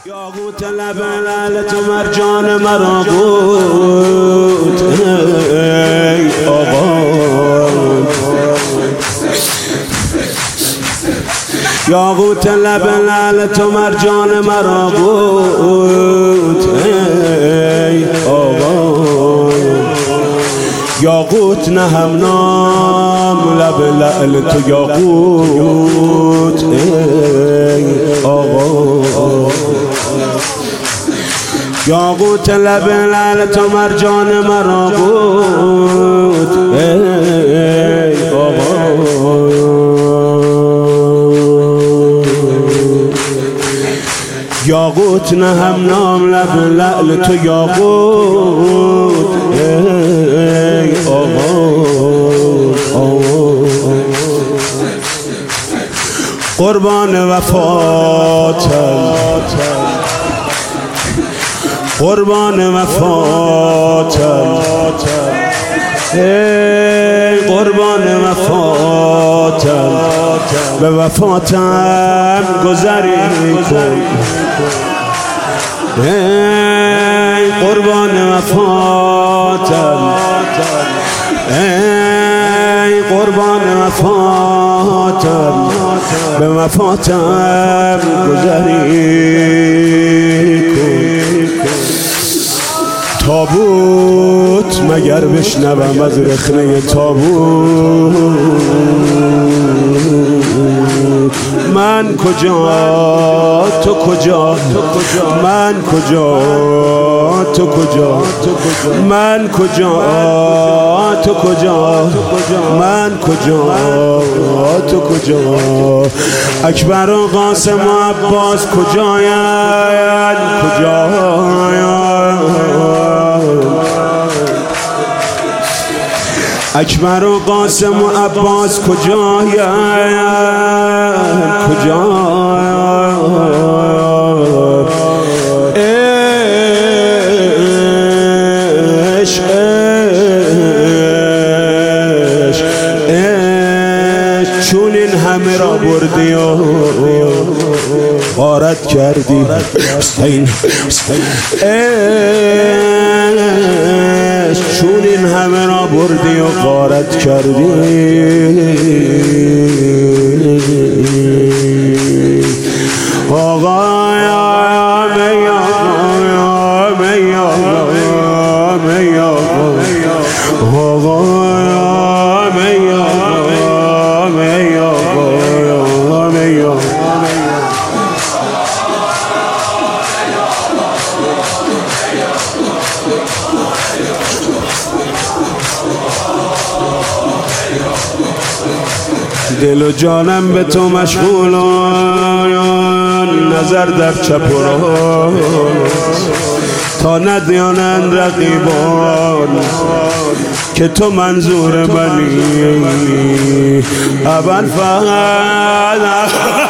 یاقوت لب لعلت و مرجان مرا بود ای آقا. یاقوت لب لعلت و مرجان مرا بود ای آقا. یاقوت نه هم نام لب لعل تو یاقوت ای آقا. یاقوت لب لعل تو مرجان مرا بود ای آقا. یاقوت نه هم نام لب لعل تو یاقوت ای آقا. قربان وفاتم قربان وفاتم ای قربان وفاتم به وفاتم گذری کن ای قربان وفاتم ای قربان وفاتم به وفاتم گذری کن. تابوت مگر بشنوم از رخنه تابوت من کجا تو کجا من کجا تو کجا من کجا تو کجا من کجا تو کجا. اکبر و قاسم و عباس کجایند کجایند. اکبر و قاسم و عباس کجایند کجایند. عشق چون این همه را بردی و غارت کردی حسین چون این همه را بردی و غارت کردی آقا. دل و جانم به تو مشغول نظر در چپ و راست تا ندیانند رقیبان که تو منظور منی. اول فقط